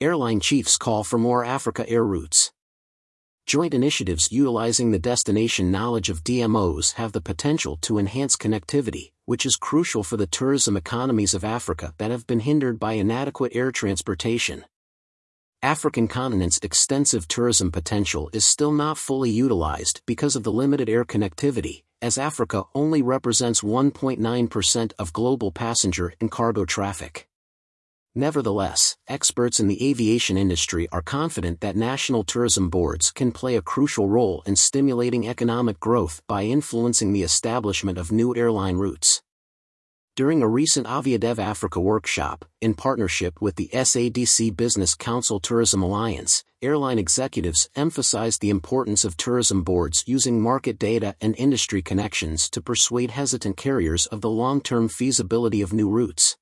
Airline chiefs call for more Africa air routes. Joint initiatives utilizing the destination knowledge of DMOs have the potential to enhance connectivity, which is crucial for the tourism economies of Africa that have been hindered by inadequate air transportation. African continent's extensive tourism potential is still not fully utilized because of the limited air connectivity, as Africa only represents 1.9% of global passenger and cargo traffic. Nevertheless, experts in the aviation industry are confident that national tourism boards can play a crucial role in stimulating economic growth by influencing the establishment of new airline routes. During a recent Aviadev Africa workshop, in partnership with the SADC Business Council Tourism Alliance, airline executives emphasized the importance of tourism boards using market data and industry connections to persuade hesitant carriers of the long-term feasibility of new routes.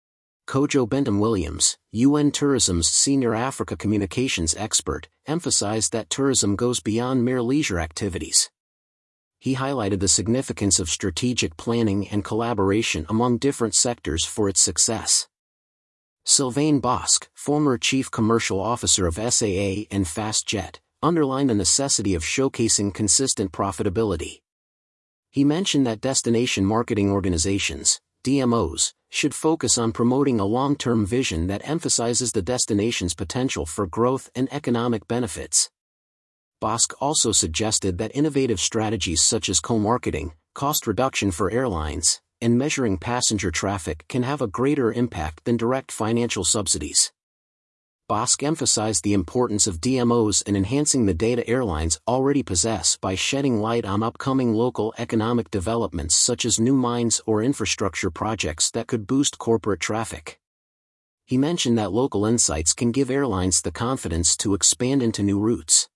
Kojo Bentham-Williams, UN Tourism's senior Africa communications expert, emphasized that tourism goes beyond mere leisure activities. He highlighted the significance of strategic planning and collaboration among different sectors for its success. Sylvain Bosque, former Chief Commercial Officer of SAA and FastJet, underlined the necessity of showcasing consistent profitability. He mentioned that destination marketing organizations, DMOs, should focus on promoting a long-term vision that emphasizes the destination's potential for growth and economic benefits. Bosque also suggested that innovative strategies such as co-marketing, cost reduction for airlines, and measuring passenger traffic can have a greater impact than direct financial subsidies. Bosque emphasized the importance of DMOs in enhancing the data airlines already possess by shedding light on upcoming local economic developments such as new mines or infrastructure projects that could boost corporate traffic. He mentioned that local insights can give airlines the confidence to expand into new routes.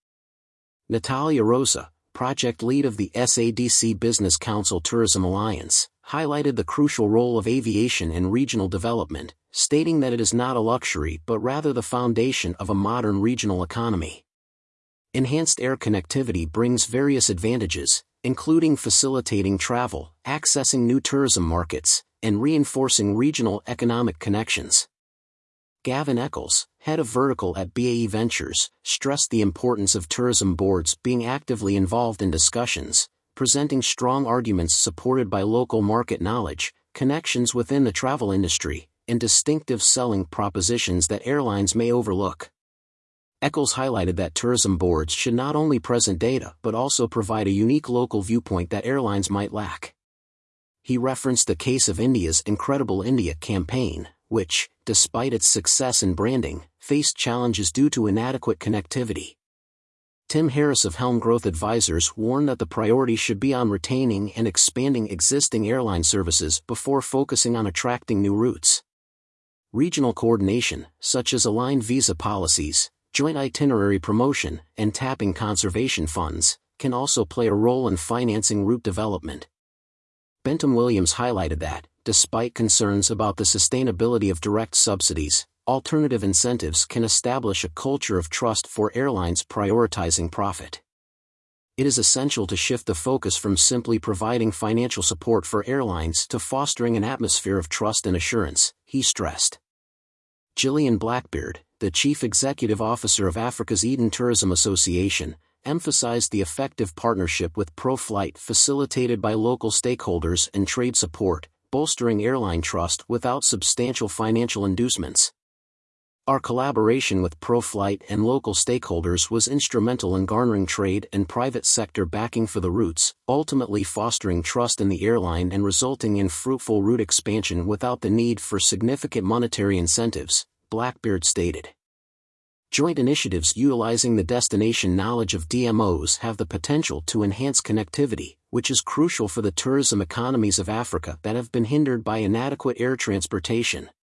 Natalia Rosa, project lead of the SADC Business Council Tourism Alliance, highlighted the crucial role of aviation in regional development, stating that it is not a luxury but rather the foundation of a modern regional economy. Enhanced air connectivity brings various advantages, including facilitating travel, accessing new tourism markets, and reinforcing regional economic connections. Gavin Eccles, head of vertical at BAE Ventures, stressed the importance of tourism boards being actively involved in discussions, presenting strong arguments supported by local market knowledge, connections within the travel industry, and distinctive selling propositions that airlines may overlook. Eccles highlighted that tourism boards should not only present data but also provide a unique local viewpoint that airlines might lack. He referenced the case of India's Incredible India campaign, which, despite its success in branding, faced challenges due to inadequate connectivity. Tim Harris of Helm Growth Advisors warned that the priority should be on retaining and expanding existing airline services before focusing on attracting new routes. Regional coordination, such as aligned visa policies, joint itinerary promotion, and tapping conservation funds, can also play a role in financing route development. Bentham-Williams highlighted that, despite concerns about the sustainability of direct subsidies, alternative incentives can establish a culture of trust for airlines prioritizing profit. It is essential to shift the focus from simply providing financial support for airlines to fostering an atmosphere of trust and assurance, he stressed. Gillian Blackbeard, the Chief Executive Officer of Africa's Eden Tourism Association, emphasized the effective partnership with ProFlight facilitated by local stakeholders and trade support, bolstering airline trust without substantial financial inducements. Our collaboration with ProFlight and local stakeholders was instrumental in garnering trade and private sector backing for the routes, ultimately fostering trust in the airline and resulting in fruitful route expansion without the need for significant monetary incentives, Blackbeard stated. Joint initiatives utilizing the destination knowledge of DMOs have the potential to enhance connectivity, which is crucial for the tourism economies of Africa that have been hindered by inadequate air transportation.